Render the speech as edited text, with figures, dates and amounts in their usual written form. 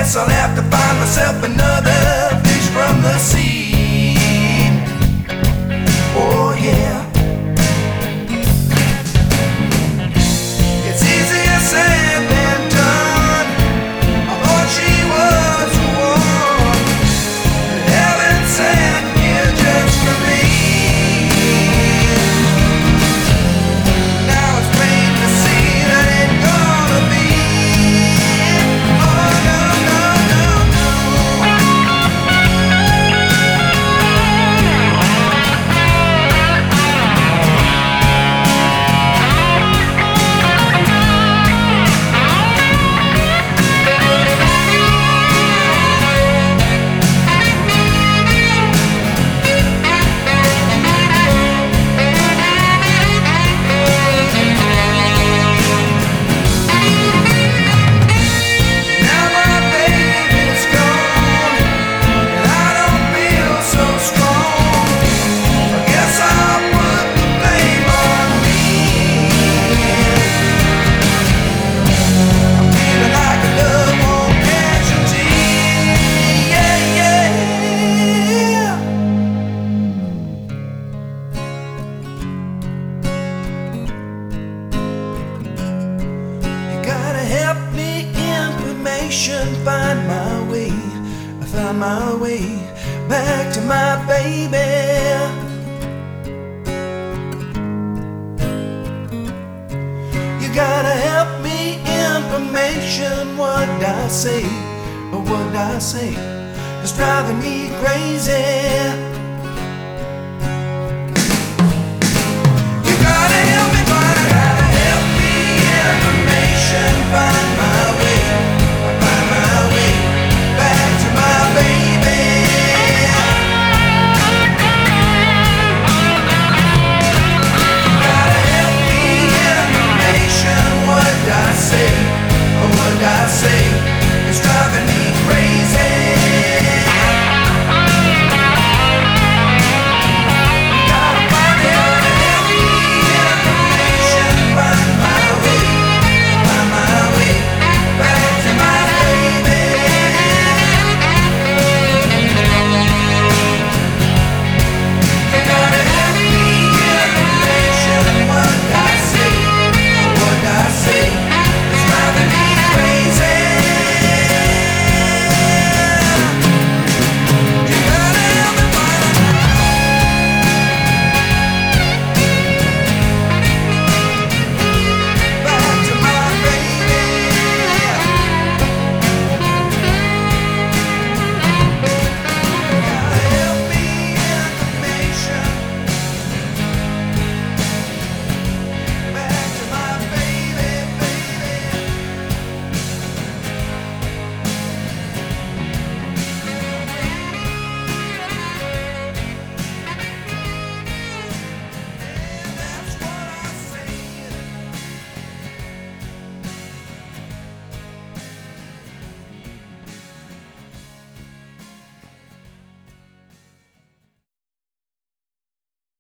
guess I'll have to find myself another fish from the sea. Oh yeah. It's easier said than done. I thought she was the one that heaven sent here just for me. Now it's plain to see that ain't gonna be. Oh no, no, no, no. Now my baby's gone, and I don't feel so strong. I guess I'll put the blame on me. I'm feeling like a love-on casualty. Yeah, yeah. You gotta help me, information, find my way. I found my way back to my baby. You gotta help me, information, what I say, or what I say is driving me crazy.